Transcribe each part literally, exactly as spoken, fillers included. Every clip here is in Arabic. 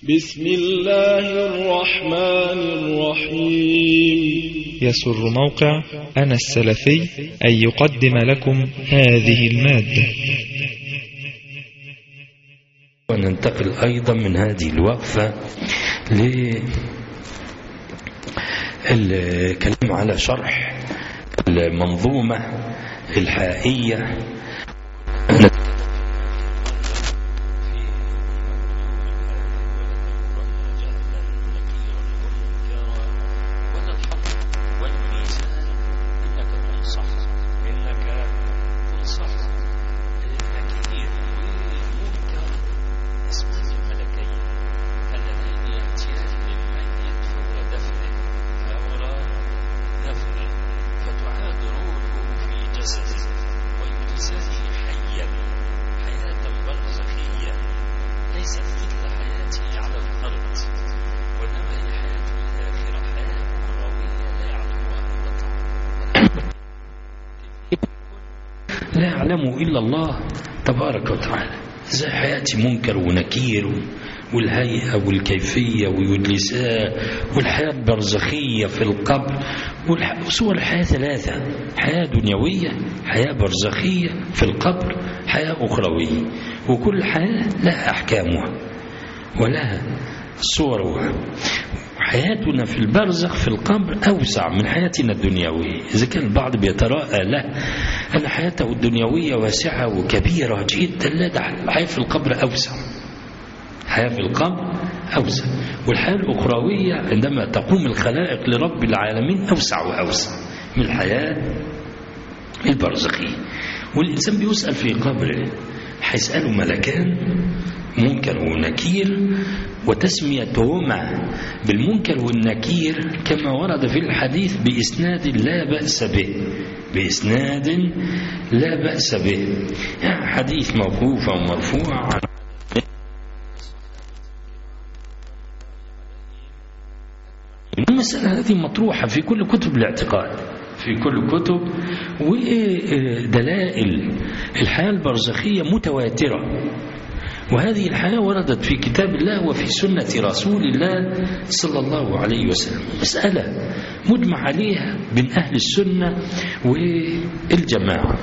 بسم الله الرحمن الرحيم. يسر موقع أنا السلفي أن يقدم لكم هذه المادة. وننتقل أيضا من هذه الوقفة للكلام على شرح المنظومة الحائية لا يعلمه إلا الله تبارك وتعالى، زي حياتي منكر ونكير والهيئة والكيفية واللسان والحياة البرزخية في القبر. وصور الحياة ثلاثة: حياة دنيوية، حياة برزخية في القبر، حياة أخروية. وكل حياة لها أحكامها ولها صورها. حياتنا في البرزخ في القبر أوسع من حياتنا الدنيوية، إذا كان البعض بيتراءى له أن حياته الدنيوية واسعة وكبيرة جدا، لا، ده الحياة في القبر أوسع. حياة في القبر أوسع، والحياة الأخروية عندما تقوم الخلائق لرب العالمين أوسع وأوسع من الحياة البرزخية. والإنسان بيسأل في قبره، هيسأله ملكان منكر ونكير، وتسميتهما بالمنكر والنكير كما ورد في الحديث بإسناد لا بأس به، بإسناد لا بأس به، يعني حديث موقوف أو مرفوع. المسألة هذه مطروحة في كل كتب الاعتقاد، في كل كتب، ودلائل الحياة البرزخية متواترة. وهذه الحياة وردت في كتاب الله وفي سنة رسول الله صلى الله عليه وسلم، مسألة مجمع عليها بين أهل السنة والجماعة.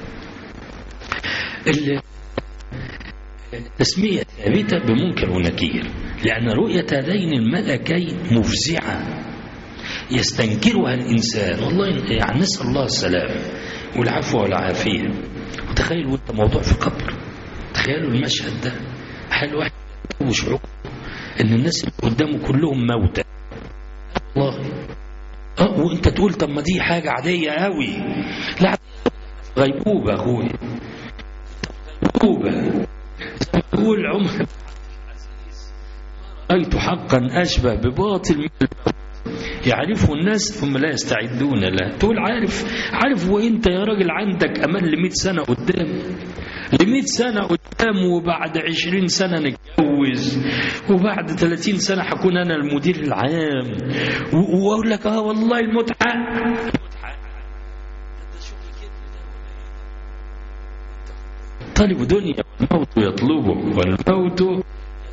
التسمية ثابتة بمنكر ونكير، لأن رؤية هذين الملكين مفزعة يستنكرها الإنسان، والله يعني نسأل الله السلام والعفو والعافية. وتخيل وانت موضوع في قبر، تخيلوا المشهد ده، حال واحد وشعور ان الناس اللي قدامه كلهم موتى، والله. اه وانت تقول طب ما دي حاجة عادية قوي، لا، غيبوبة اخوي، غيبوبة. تقول عمر رأيت حقا أشبه بباطل من الموت يعرفه الناس ثم لا يستعدون له. تقول عارف عارف وانت يا راجل عندك أمل لمئة سنة قدام، لمئة سنة قدام، وبعد عشرين سنة نتجوز، وبعد ثلاثين سنة حكون أنا المدير العام، وأقول لك اه والله المتعة. طالب دنيا والموت يطلبه، والموت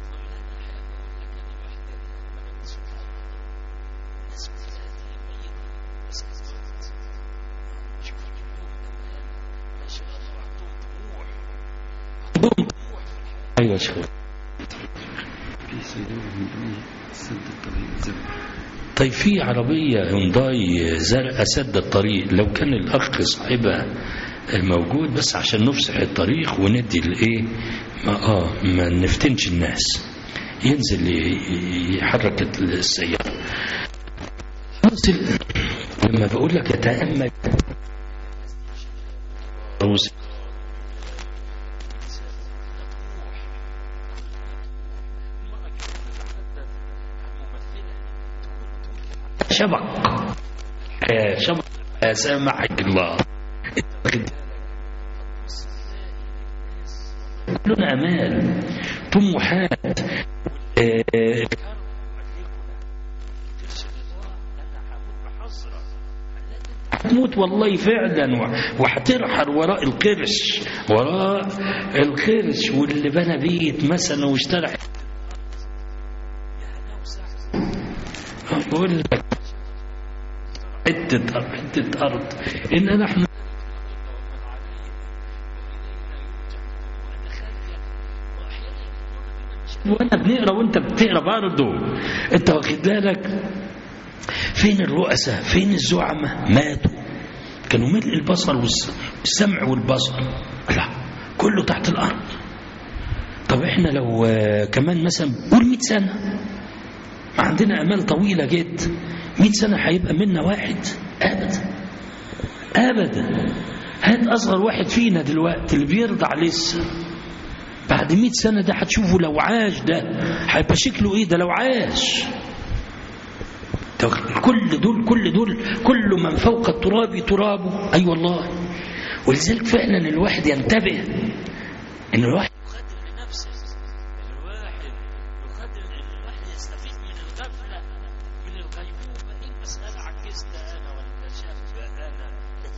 أيوة شيخ. طيب في عربية هونداي زرقاء سد الطريق، لو كان الأخ صاحبها موجود بس عشان نفسح الطريق وندي الايه، ما اه ما نفتنش الناس، ينزل يحرك السيارة. لما بقول لك يتأمل شبق شبق سامحك الله، كلنا أمال طموحات. هتموت والله فعلا، وهترحل وراء القرش، وراء القرش. واللي بنى بيت مثلا واشترى بقول لك حتة أرض حتة أرض إن نحن وانا بنقرا وانت بتقرا برضه انت واخد بالك. فين الرؤساء؟ فين الزعماء؟ ماتوا، كانوا ملء البصر والسمع والبصر، لا كله تحت الارض. طب احنا لو كمان مثلا قول مئة سنه، ما عندنا امال طويله جدا، مئة سنه هيبقى منا واحد؟ ابدا ابدا. هات اصغر واحد فينا دلوقتي اللي بيرضع لسه، بعد مئة سنة ده هتشوفه لو عاش ده هيبقى شكله ايه ده لو عاش. كل دول كل دول كل من فوق التراب ترابه. اي أيوة والله. ولذلك فعلا الواحد ينتبه ان الواحد يقدر لنفسه، الواحد يقدر الواحد يستفيد من الغفلة من الغيبوبة. ايه مسألة عجزت انا ولا شفت انا،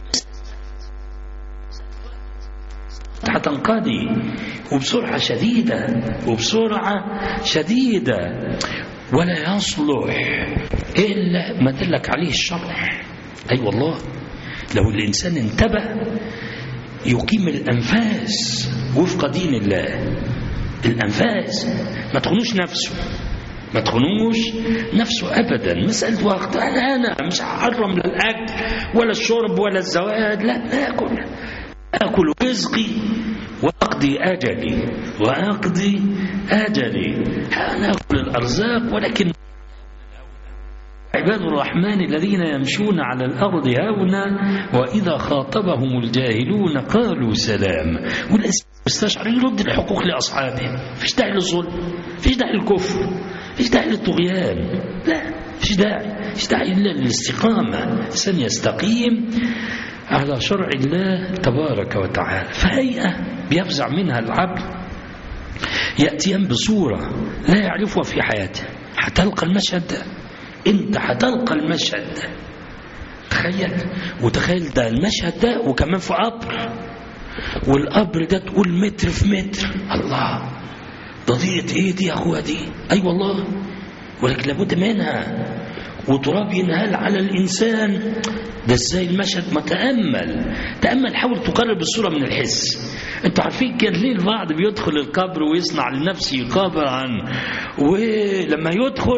هتنقضي وبسرعة شديدة وبسرعة شديدة، ولا يصلح إلا ما دلك عليه الشرع. أي أيوة والله. لو الإنسان انتبه يقيم الأنفاس وفق دين الله. الأنفاس ما تخنوش نفسه، ما تخنوش نفسه أبدا. مسألة وقت، أنا أنا مش هحرم لا الأكل ولا الشرب ولا الزواج، لا ناكل أكل رزقي وأقضي أجلي وأقضي أجلي. نأكل الأرزاق. ولكن عباد الرحمن الذين يمشون على الأرض هونا وإذا خاطبهم الجاهلون قالوا سلام. والمستشعر يرد الحقوق لأصحابه. فيش داعي للظلم، فيش داعي للكفر، فيش داعي للطغيان، لا فيش داعي، فيش داعي إلا للاستقامة. سن يستقيم على شرع الله تبارك وتعالى. فهيئة بيفزع منها العبد يأتيان بصورة لا يعرفها في حياته. هتلقى المشهد ده، انت هتلقى المشهد ده. تخيل، وتخيل ده المشهد ده وكمان في قبر، والقبر ده تقول متر في متر. الله، ده ضيقة ايه دي يا اخويا دي؟ اي أيوة والله. ولكن لابد منها، وتراب ينهال على الإنسان. ده ازاي المشهد؟ ما تأمل تأمل، حاول تقرب الصورة من الحس. انتوا عارفين كان ليه البعض بيدخل القبر ويصنع لنفسه قبرا، ولما يدخل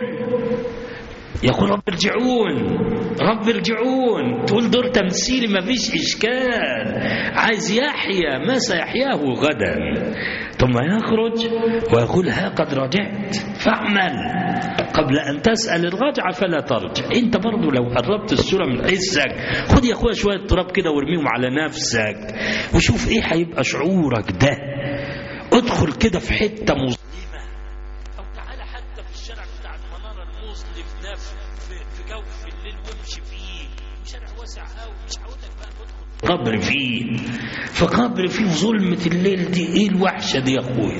يقول رب ارجعون رب ارجعون، تقول دور تمثيلي ما فيش إشكال، عايز يحيا ما سيحياه غدا، ثم يخرج ويقول ها قد رجعت فاعمل قبل أن تسأل الرجعة فلا ترجع. انت برضو لو قربت الصورة من حسك، خد يا اخويا شوية تراب كده وارميهم على نفسك وشوف ايه هيبقى شعورك ده. ادخل كده في حتة مظلمة، او تعالى حتى في الشارع بتاع المنارة المظلم ده في جوف الليل وامشي فيه، شارع واسع قوي، مش هقولك بقى تدخل قبر فيه، فقبر فيه ظلمة الليل دي. ايه الوحشة دي يا اخويا؟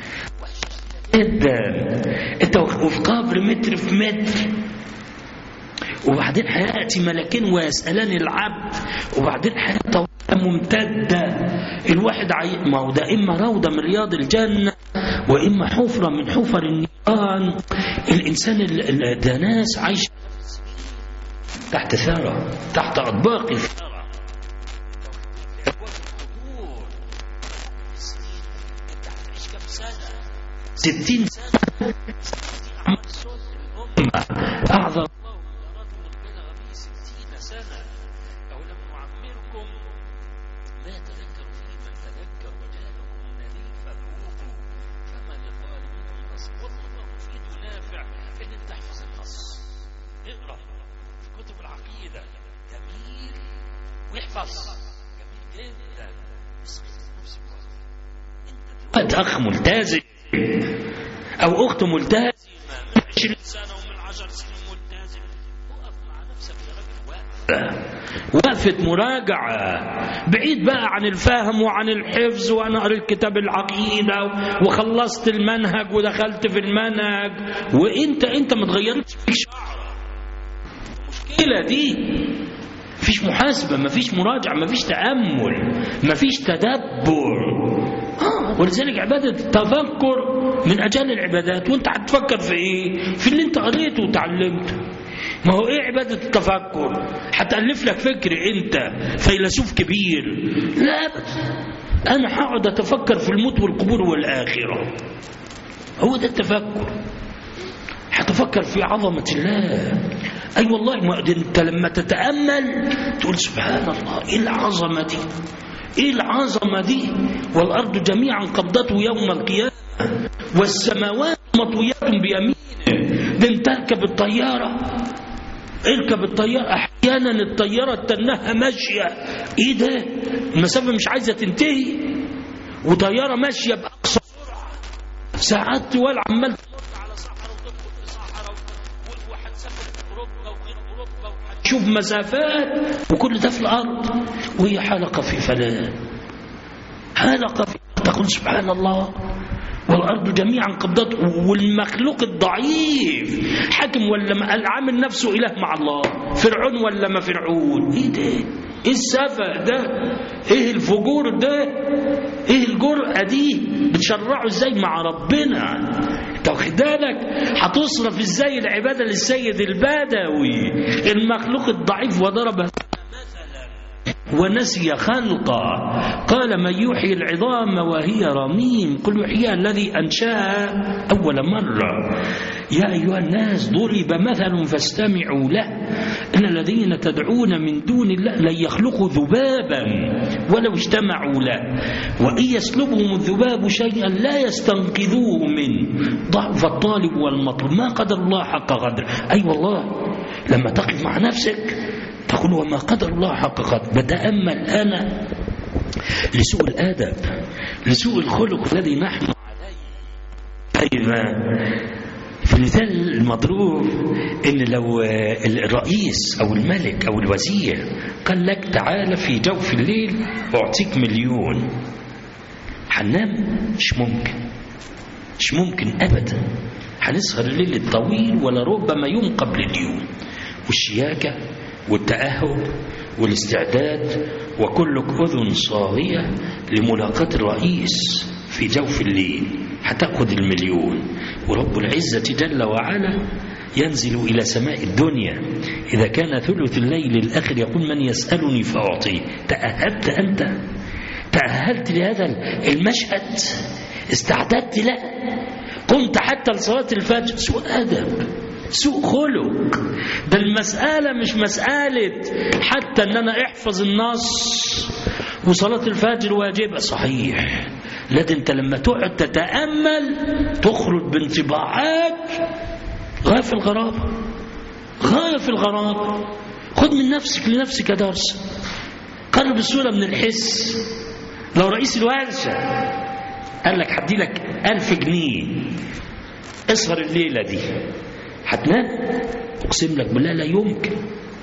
جدا. انت وفي قبر متر في متر، وبعدين هيأتي ملكين ويسألان العبد، وبعدين حياته ممتدة. الواحد عي... ما هو ده إما روضة من رياض الجنة وإما حفرة من حفر النيران. الإنسان ال... ده ناس عايش تحت ثرى، تحت أطباق الثرى، ستين سنة أعظم أخ ملتزم أو أخت ملتزمة من عشرين سنة ومن عشر سنين ملتزم، وقف مع نفسك يا راجل وقفة وقفة مراجعة، بعيد بقى عن الفهم وعن الحفظ. وأنا قريت كتاب العقيدة وخلصت المنهج ودخلت في المنهج، وأنت أنت ما تغيرتش فيك شعرة. المشكلة دي مفيش محاسبة، مفيش مراجعة، مفيش تأمل، مفيش تدبر. آه ولذلك عبادة التفكر من أجل العبادات. وانت هتفكر في ايه؟ في اللي انت قريته وتعلمته. ما هو ايه عبادة التفكر؟ هتألف لك فكر انت فيلسوف كبير؟ لا أبدا، انا هقعد اتفكر في الموت والقبور والآخرة. هو ده التفكر. هتفكر في عظمة الله. اي أيوة والله، ما انت لما تتأمل تقول سبحان الله، ايه العظمة دي، ايه العظمة دي. والارض جميعا قبضته يوم القيامة والسماوات مطويات بيمينه. ده انت اركب الطيارة، اركب الطيارة، احيانا الطيارة تنها ماشية، ايه ده، المسافة مش عايزة تنتهي، وطيارة ماشية بأقصى سرعة ساعات طوال، عمال تمر على صحراء وتدخل في صحراء، وهتسافر في اوروبا وغير اوروبا، وهتشوف مسافات، وكل ده في الارض، وهي حلقة في فلاه، حلقة في، تقول سبحان الله. والأرض جميعا قبضته. والمخلوق الضعيف حاكم ولا عامل نفسه إله مع الله؟ فرعون ولا ما فرعون؟ إيه ده؟ إيه السفه ده؟ إيه الفجور ده؟ إيه الجرأة دي؟ بتشرعه إزاي مع ربنا؟ تاخدالك هتصرف إزاي العبادة للسيد البدوي المخلوق الضعيف؟ وضرب ونسي خلقه. قال من يحيي العظام وهي رميم قل يحييها الذي أنشاها أول مرة. يا أيها الناس ضرب مثل فاستمعوا له إن الذين تدعون من دون الله لن يخلقوا ذبابا ولو اجتمعوا له وإن يسلبهم الذباب شيئا لا يستنقذوه منه ضعف الطالب والمطلوب ما قدر الله حق قدره. أي أيوة والله، لما تقف مع نفسك تقول وما قدر الله حق قدره. بتأمل أنا لسوء الآدب، لسوء الخلق الذي نحن عليه. أيضا في المثال المضروب إن لو الرئيس أو الملك أو الوزير قال لك تعال في جوف الليل أعطيك مليون، هننام؟ مش ممكن، مش ممكن أبدا. هنسهر الليل الطويل ولا ربما يوم قبل اليوم، والشياكة والتأهب والاستعداد، وكلك أذن صاغية لملاقاة الرئيس في جوف الليل. هتأخذ المليون، ورب العزة جل وعلا ينزل إلى سماء الدنيا إذا كان ثلث الليل الآخر يقول من يسألني فأعطيه. تأهبت أنت؟ تأهلت لهذا المشهد؟ استعددت له؟ قمت حتى لصلاة الفجر؟ سوء أدب، سوء خلق. ده المسألة مش مسألة حتى أن أنا احفظ النص وصلاة الفجر واجبة، صحيح، لكن أنت لما تقعد تتأمل تخرج بانطباعات غاية في الغرابة، غاية في الغرابة. خذ من نفسك لنفسك درس، قرب الصورة من الحس. لو رئيس الورشة قال لك هدي لك ألف جنيه اسهر الليلة دي، هتنام؟ أقسم لك بالله لا يمكن.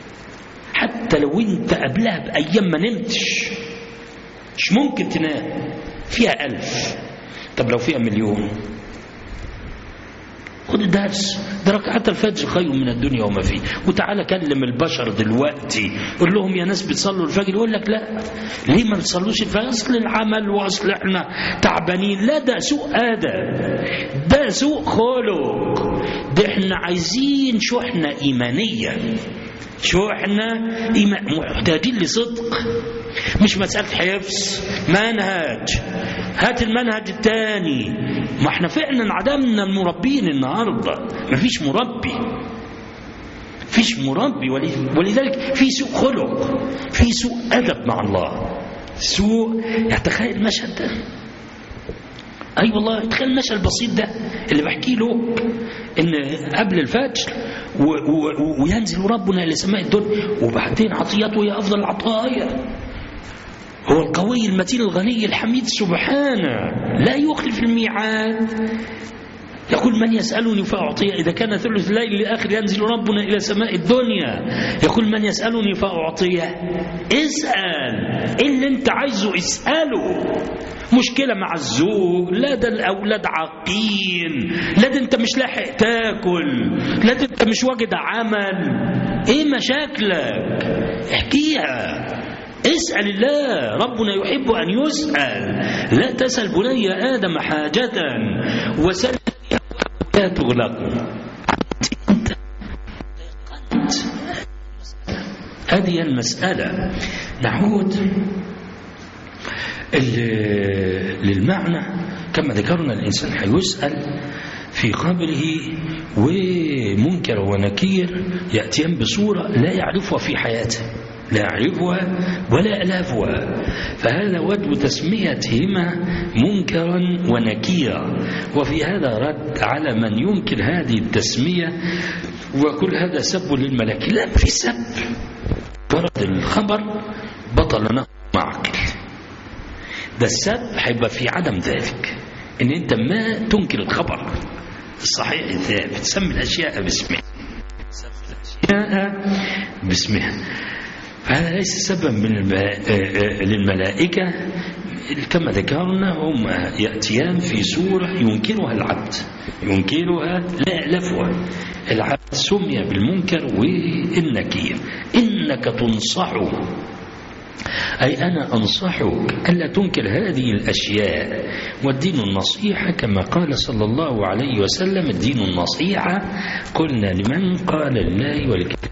حتى لو انت قبلها بأيام ما نمتش مش ممكن تنام. فيها ألف، طب لو فيها مليون؟ خد الدرس ده، ركعات الفجر خير من الدنيا وما فيه. وتعالى كلم البشر دلوقتي قول لهم يا ناس بتصلوا الفجر، يقول لك لا، ليه ما بتصلوش الفجر؟ اصل العمل واصل احنا تعبانين. لا، ده سوء ادب، ده سوء خلق. ده احنا عايزين شحنة ايمانية، شحنة إيمان، محتاجين لصدق، مش مسألة حفظ منهج. هات المنهج الثاني. ما احنا فعلا عدمنا المربين النهارده، ما فيش مربي، فيش مربي، ولذلك في سوء خلق، في سوء أدب مع الله، سوء. تخيل المشهد ده، أي أيوة والله، تخيل المشهد البسيط ده اللي بحكي له، إن قبل الفجر و و وينزل ربنا إلى سماء الدنيا، وبعدين عطياته هي أفضل العطايا. هو القوي المتين الغني الحميد سبحانه لا يخلف الميعاد. يقول من يسألني فأعطيه. إذا كان ثلث الليل الآخر ينزل ربنا إلى سماء الدنيا يقول من يسألني فأعطيه. اسأل اللي انت عايزه، اسأله. مشكلة مع الزوج، لا ده الأولاد عاقين، لا ده انت مش لاحق تاكل، لا ده انت مش واجد عمل. ايه مشاكلك؟ احكيها، اسأل الله. ربنا يحب أن يسأل. لا تسأل بني آدم حاجة وسأل لا تغلق. هذه المسألة. نعود للمعنى كما ذكرنا، الإنسان حيسأل في قبره، ومنكر ونكير يأتيان بصورة لا يعرفها في حياته، لا يعرفها ولا يألفها، فهذا وجه تسميتهما منكرا ونكيرا. وفي هذا رد على من ينكر هذه التسمية وكل هذا سب للملائكة. لا، في سب، ورد الخبر بطل نهر معقل. ده السب هيبقى في عدم ذلك، ان انت ما تنكر الخبر الصحيح الثابت، تسمي الاشياء باسمها، الاشياء باسمها. فهذا ليس سببا للملائكة كما ذكرنا، هم يأتيان في صورة ينكرها العبد، ينكرها لا يألفها. العبد سمي بالمنكر والنكير. إنك تنصحه، أي أنا أنصحك ألا تنكر هذه الأشياء. والدين النصيحة كما قال صلى الله عليه وسلم، الدين النصيحة قلنا لمن؟ قال لله والكتاب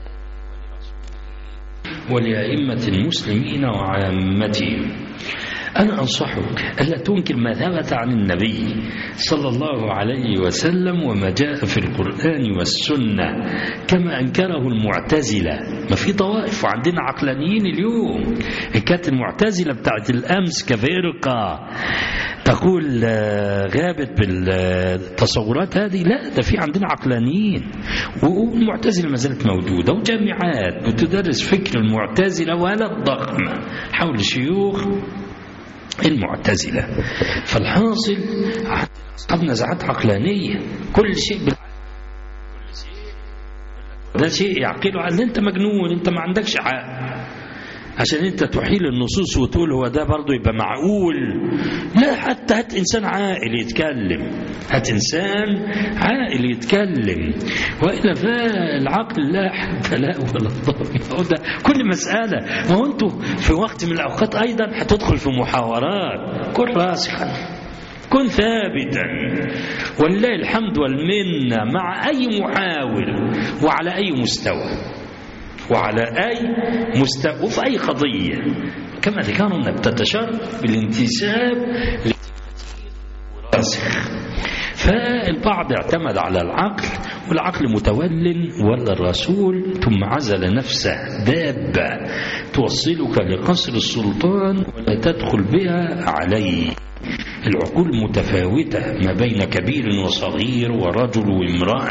ولأئمة المسلمين وعامتهم. أنا أنصحك ألا تنكر ما ثبت عن النبي صلى الله عليه وسلم وما جاء في القرآن والسنة، كما أنكره المعتزلة. ما في طوائف وعندنا عقلانيين اليوم. كانت المعتزلة بتاعت الأمس كفرقة تقول غابت بالتصورات هذه، لا، ده في عندنا عقلانيين، والمعتزلة ما زالت موجودة، وجامعات بتدرس فكر المعتزلة ولا الضخمة حول شيوخ المعتزلة. فالحاصل قد نزعت عقلانية، كل شيء بال... ده شيء يعقله على انت مجنون، انت ما عندكش عقل عشان انت تحيل النصوص وتقول هو ده برضه يبقى معقول. لا، حتى هات انسان عاقل يتكلم، هات انسان عاقل يتكلم، والا فالعقل لا حد لا ولا ضر. ده كل مساله. ما هو انتوا في وقت من الاوقات ايضا هتدخل في محاورات. كن راسخا، كن ثابتا، ولله الحمد والمنه مع اي محاور وعلى اي مستوى، وعلى أي مستوى وفي أي قضية، كما ذكرنا بتتشرف بالانتساب لراسخ. فالبعض اعتمد على العقل، والعقل متول ولا الرسول، ثم عزل نفسه دابة توصلك لقصر السلطان ولا تدخل بها عليه. العقول متفاوتة ما بين كبير وصغير ورجل وامرأة.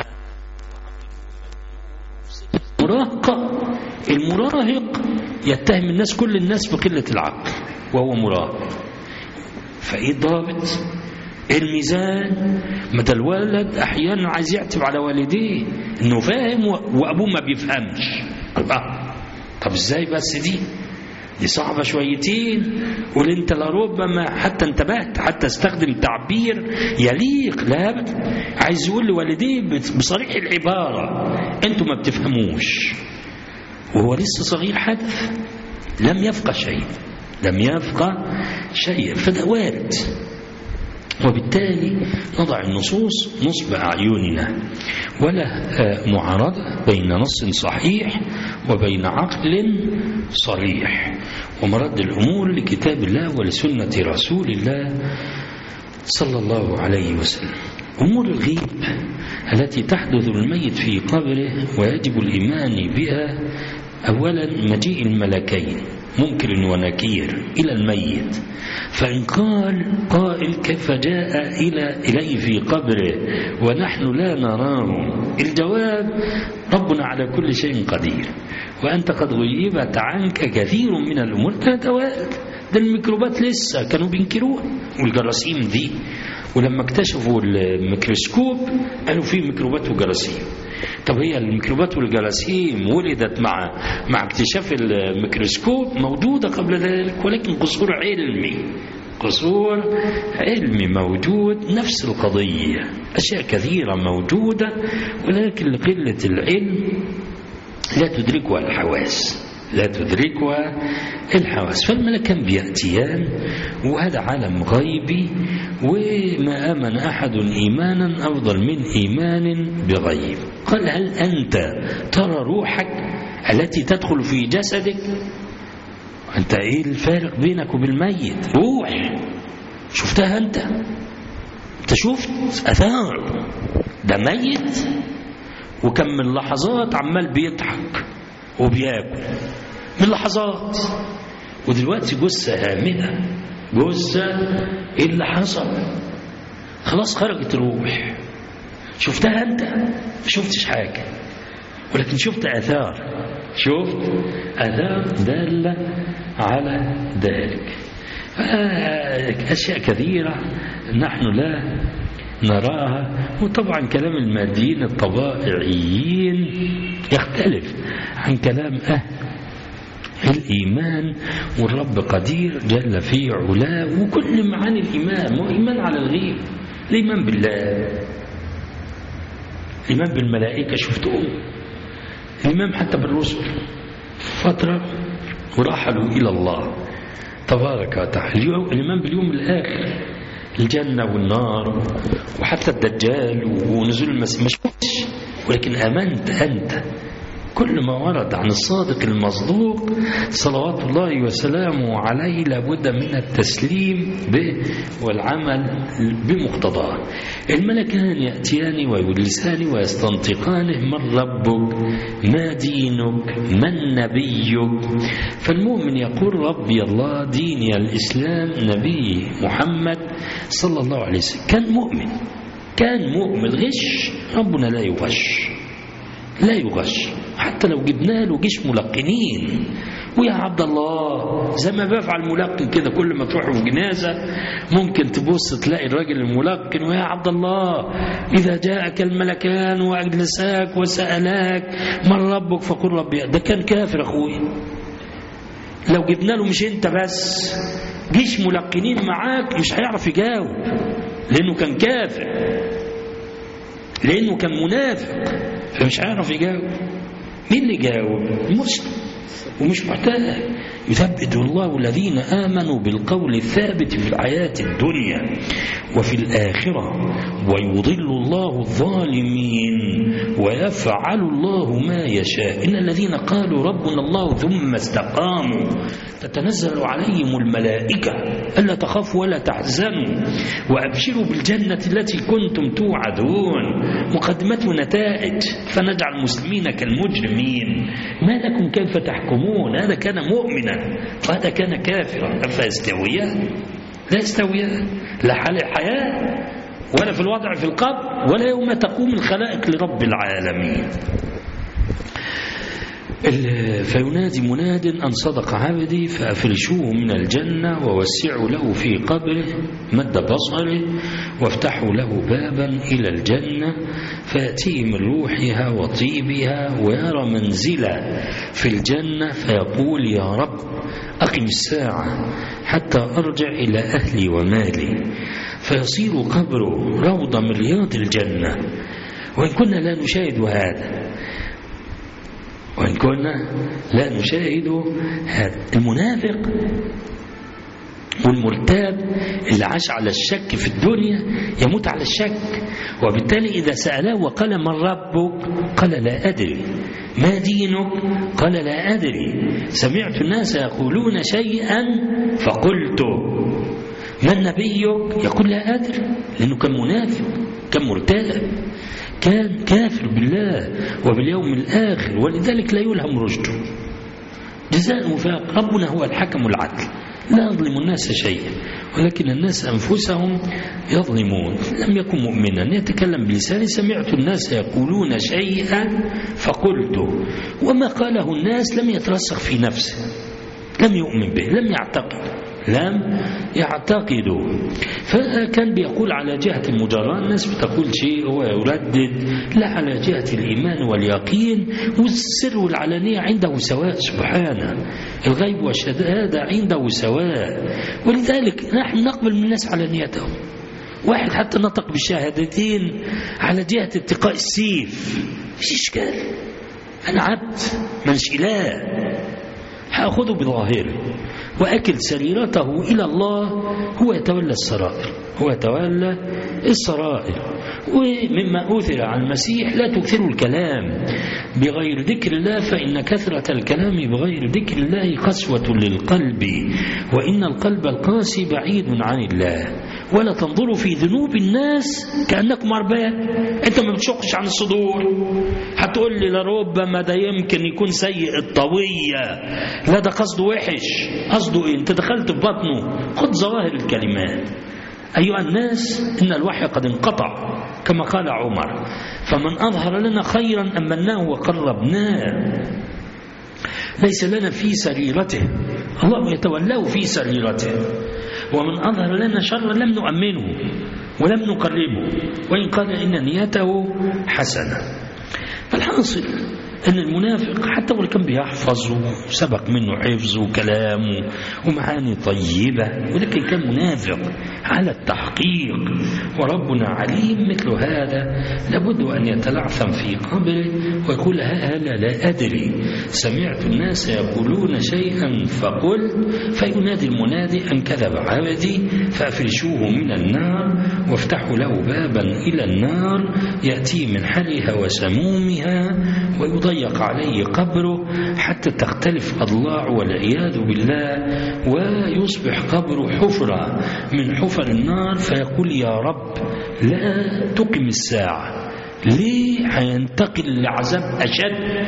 مراهقة، المراهق يتهم الناس، كل الناس بقلة العقل وهو مراهق. فإيه الضابط؟ الميزان. متى الولد أحيانا عايز يعتب على والديه إنه فاهم وأبوه ما بيفهمش. طب إزاي بس دي؟ دي صعبة شويتين. قول انت لربما حتى انتبهت، حتى استخدم تعبير يليق. لا، عايز يقول لوالديه بصريح العبارة انتوا ما بتفهموش، وهو لسه صغير حدث، لم يفقه شيء، لم يفقه شيء. فده وارد. وبالتالي نضع النصوص نصب أعيننا، ولا معارضة بين نص صحيح وبين عقل صريح، ومرد الأمور لكتاب الله ولسنة رسول الله صلى الله عليه وسلم. أمور الغيب التي تحدث الميت في قبره ويجب الإيمان بها: أولا مجيء الملكين منكر ونكير إلى الميت، فإن قال قائل كيف جاء إلى إليه في قبره ونحن لا نراه؟ الجواب: ربنا على كل شيء قدير، وأنت قد غيبت عنك كثير من الأمور. ده وارد. ده الميكروبات لسه كانوا بينكروها، والجراثيم دي، ولما اكتشفوا الميكروسكوب قالوا فيه ميكروبات وجراثيم. طب هي الميكروبات والجراثيم ولدت مع مع اكتشاف الميكروسكوب؟ موجودة قبل ذلك، ولكن قصور علمي، قصور علمي موجود. نفس القضية، أشياء كثيرة موجودة، ولكن لقلة العلم لا تدركها الحواس، لا تدركها الحواس. فالملكان بيأتيان، وهذا عالم غيبي، وما آمن أحد إيمانا أفضل من إيمان بغيب. قال: هل أنت ترى روحك؟ التي تدخل في جسدك. أنت إيه الفارق بينك وبين الميت؟ روح شفتها أنت؟ أنت شفت أثار ده ميت، وكم من لحظات عمال بيضحك وبياكل من لحظات، ودلوقتي جثة هامدة، جثة إيه اللي حصل؟ خلاص خرجت الروح. شفتها أنت؟ ما شفتش حاجة، ولكن شفت آثار، شفت آثار دالة على ذلك. أشياء كثيرة نحن لا نراها. وطبعا كلام الماديين الطبائعيين يختلف عن كلام أهل الإيمان، والرب قدير جل في علاه. وكل معاني الإيمان، مو إيمان على الغيب، الإيمان بالله، الإيمان بالملائكة شفتهم، الإيمان حتى بالرسل فترة ورحلوا إلى الله تبارك وتعالى، الإيمان باليوم الآخر، الجنة والنار، وحتى الدجال ونزول المسيح ما شفتش، ولكن آمنت أنت. كل ما ورد عن الصادق المصدوق صلوات الله وسلامه عليه لابد من التسليم به والعمل بمقتضاه. الملكان يأتيان ويجلسان ويستنطقانه: من ربك؟ ما دينك؟ من نبيك؟ فالمؤمن يقول: ربي الله، ديني الإسلام، نبي محمد صلى الله عليه وسلم. كان مؤمن، كان مؤمن. غش ربنا لا يغش، لا يغش. حتى لو جبنا له جيش ملقنين، ويا عبد الله زي ما بفعل ملقن كده، كل ما تروح في جنازة ممكن تبص تلاقي الراجل الملقن: ويا عبد الله إذا جاءك الملكان وأجلساك وسألاك من ربك فقل ربي. ده كان كافر أخوي. لو جبنا له مش أنت بس جيش ملقنين معاك مش هيعرف يجاوب، لأنه كان كافر، لأنه كان منافق، فمش عارف يجاوب. مين اللي يجاوب؟ المسلم، ومش محتاج. يثبت الله الذين آمنوا بالقول الثابت في الحياة الدنيا وفي الآخرة، ويضل الله الظالمين ويفعل الله ما يشاء. إن الذين قالوا ربنا الله ثم استقاموا تتنزل عليهم الملائكة ألا تخافوا ولا تحزنوا وأبشروا بالجنة التي كنتم توعدون. مقدمة نتائج: فنجعل المسلمين كالمجرمين. ما لكم كيف تحكمون؟ هذا كان مؤمنا وهذا كان كافرا، فيستويان؟ لا يستويان، لا حال الحياة ولا في الوضع في القبر ولا يوم تقوم الخلائق لرب العالمين. فينادي مناد: أن صدق عبدي فأفرشوه من الجنة ووسعوا له في قبره مد بصره وافتحوا له بابا إلى الجنة فيأتيه من روحها وطيبها ويرى منزلا في الجنة فيقول: يا رب أقم الساعة حتى أرجع إلى أهلي ومالي. فيصير قبره روضة من رياض الجنة. وإن كنا لا نشاهد هذا، وإن كنا لا نشاهد هذا، المنافق والمرتاب اللي عاش على الشك في الدنيا يموت على الشك، وبالتالي إذا سأله وقال: من ربك؟ قال: لا أدري. ما دينك؟ قال: لا أدري. سمعت الناس يقولون شيئا فقلت. من نبيك؟ يقول: لا أدري، لأنه كان منافق، كان مرتاب، كان كافر بالله وباليوم الآخر، ولذلك لا يلهم رشده. جزاء وفاق. ربنا هو الحكم العدل، لا يظلم الناس شيئا، ولكن الناس أنفسهم يظلمون. لم يكن مؤمنا يتكلم بلسانه: سمعت الناس يقولون شيئا فقلت. وما قاله الناس لم يترسخ في نفسه، لم يؤمن به، لم يعتقد، لم يعتقدوا. فكان بيقول على جهة المجاراة، الناس بتقول شيء هو يردد، لا على جهة الإيمان واليقين. والسر والعلانية عنده سواء سبحانه، الغيب والشهادة عنده سواء، ولذلك نحن نقبل من الناس علانيتهم. واحد حتى نطق بالشهادتين على جهة اتقاء السيف، مش إشكال، أنا عبد منش إله، هأخذه بظاهره وأكل سريرته إلى الله. هو يتولى السرائر، هو يتولى السرائر، ومما أوثر عن المسيح لا تكثروا الكلام بغير ذكر الله، فإن كثرة الكلام بغير ذكر الله قسوة للقلب، وإن القلب القاسي بعيد عن الله. ولا تنظروا في ذنوب الناس كأنكم أرباب. أنت ما بتشقش عن الصدور، هتقول لي لربما ده يمكن يكون سيء الطوية، لا ده قصده وحش. قصده إيه؟ أنت دخلت في بطنه. خد ظواهر الكلمات. أيها الناس إن الوحي قد انقطع كما قال عمر، فمن أظهر لنا خيرا أمناه وقربناه. ليس لنا في سريرته، الله يتولاه في سريرته. ومن أظهر لنا شرا لم نؤمنه ولم نقربه، وإن قال إن نيته حسنة. فالحاصل أن المنافق حتى ولو كان بيحفظ وسبق منه حفظ وكلامه ومعاني طيبة، ولكن كان منافق على التحقيق، وربنا عليم. مثل هذا لابد أن يتلعثم في قبره ويقول هلا لا أدري، سمعت الناس يقولون شيئا فقل، فينادي المنادي أن كذب عبدي فأفرشوه من النار وافتحوا له بابا إلى النار يأتي من حرها وسمومها ويضيق عليه قبره حتى تختلف أضلاع والعياذ بالله، ويصبح قبره حفرة من حفر النار، فيقول يا رب لا تقم الساعة. ليه؟ هينتقل لعذاب أشد،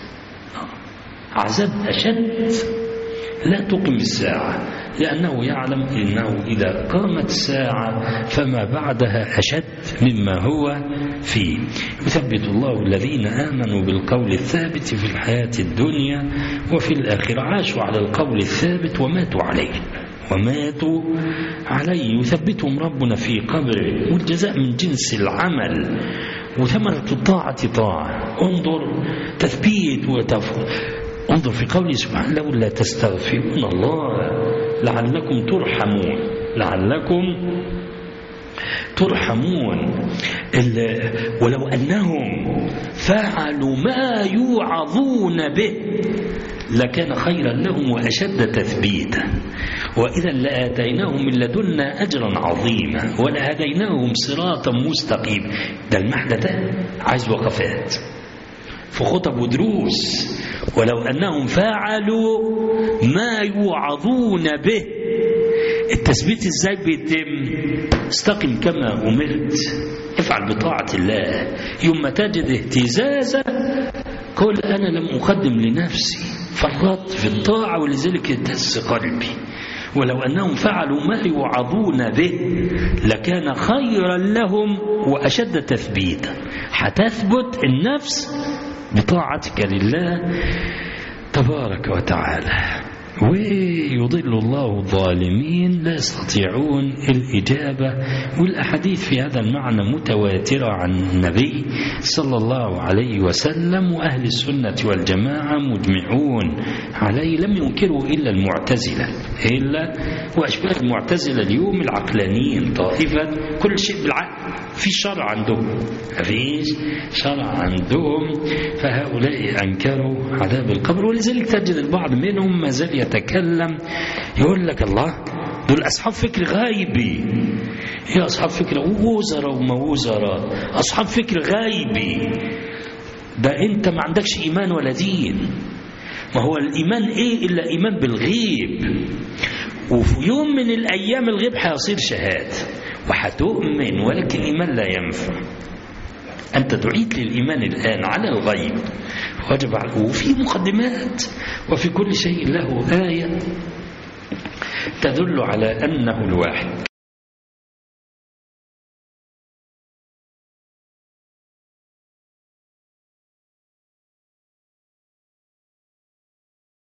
عذاب أشد. لا تقم الساعة، لأنه يعلم أنه إذا قامت الساعة فما بعدها أشد مما هو فيه. يثبت الله الذين آمنوا بالقول الثابت في الحياة الدنيا وفي الآخرة، عاشوا على القول الثابت وماتوا عليه وماتوا عليه. يثبتهم ربنا في قبره، والجزاء من جنس العمل، وثمرة الطاعة طاعة. انظر تثبيت وتفضل. انظر في قوله سبحانه لولا تستغفرون الله لعلكم ترحمون، لعلكم ترحمون. ولو أنهم فعلوا ما يوعظون به لكان خيرا لهم وأشد تثبيتا، وإذا لآتيناهم من لدنا أجرا عظيما ولهديناهم صراطا مستقيما. ده المعنى ده عايز وقفات في خطب ودروس. ولو أنهم فعلوا ما يوعظون به، التثبيت ازاي بيتم؟ استقم كما أمرت، افعل بطاعة الله. يوم ما تجد اهتزازا قل أنا لم أقدم لنفسي، فرطت في الطاعة ولذلك اهتز قلبي. ولو أنهم فعلوا ما يوعظون به لكان خيرا لهم وأشد تثبيتا. هتثبت النفس بطاعتك لله تبارك وتعالى، ويضل الله الظالمين لا يستطيعون الإجابة. والأحاديث في هذا المعنى متواترة عن النبي صلى الله عليه وسلم، وأهل السنة والجماعة مجمعون عليه، لم ينكروا إلا المعتزلة، إلا وأشباه المعتزلة اليوم العقلانيين، طائفة كل شيء بالعقل، في شرع عندهم، فيش شرع عندهم. فهؤلاء أنكروا عذاب القبر، ولذلك تجد البعض منهم ما زال يتكلم يقول لك الله دول أصحاب فكر غايبي. يا أصحاب فكر ووزراء وما وزراء، أصحاب فكر غايبي. ده أنت ما عندكش إيمان ولا دين. ما هو الإيمان إيه إلا إيمان بالغيب، وفي يوم من الأيام الغيب هيصير شهادة وهتؤمن، ولكن الإيمان لا ينفع. أنت تعيد للإيمان الآن على الغيب، وجب على وفي مقدمات، وفي كل شيء له آية تدل على أنه الواحد.